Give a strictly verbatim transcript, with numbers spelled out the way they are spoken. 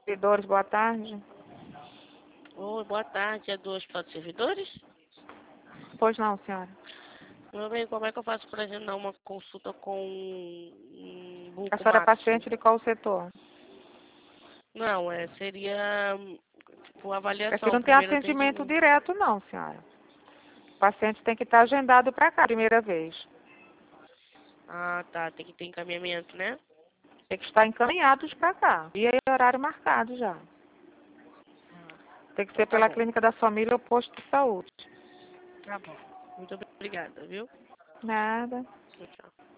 Servidores, boa tarde. Oi, boa tarde. É do Hospital de Servidores? Pois não, senhora. Meu bem, como é que eu faço para agendar uma consulta com um A senhora é bucomaxo? paciente de qual setor? Não, é, seria tipo Aqui avaliação, não tem primeiro atendimento atendimento. direto, não, senhora. O paciente tem que estar agendado para cá, primeira vez. Ah, tá, tem que ter encaminhamento, né? Tem que estar encaminhados para cá. E aí, horário marcado já. Tem que Então ser tá pela bom, clínica da família ou posto de saúde. tá bom. Muito obrigada, viu? Nada. Tchau, tchau.